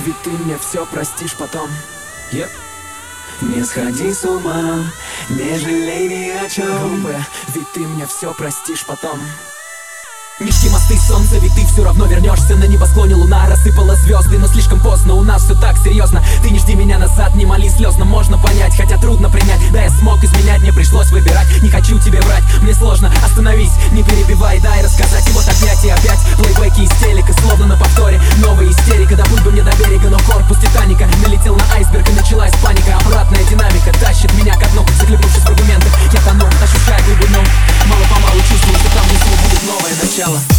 ведь ты мне все простишь потом. Не сходи с ума, не жалей ни о чем, ведь ты мне все простишь потом. Мечти, мосты, солнце, ведь ты все равно вернешься. На небосклоне луна рассыпала звезды, но слишком поздно, у нас все так серьезно. Ты не жди меня назад, не моли слезно. Можно понять, хотя трудно принять. Да, я смог изменять, мне пришлось выбирать. Не хочу тебе врать, мне сложно, остановись, не перебивай, дай рассказать. И вот опять и опять плейбеки из телека, словно на повторе новая истерика. Добудь бы мне до берега, но корпус Титаника налетел на айсберг и началась паника. Обратная динамика тащит меня ко дну, захлебнувшись в аргументах. Я тону, ощущаю глубину, мало-помалу чувствую, что там внизу будет новое начало.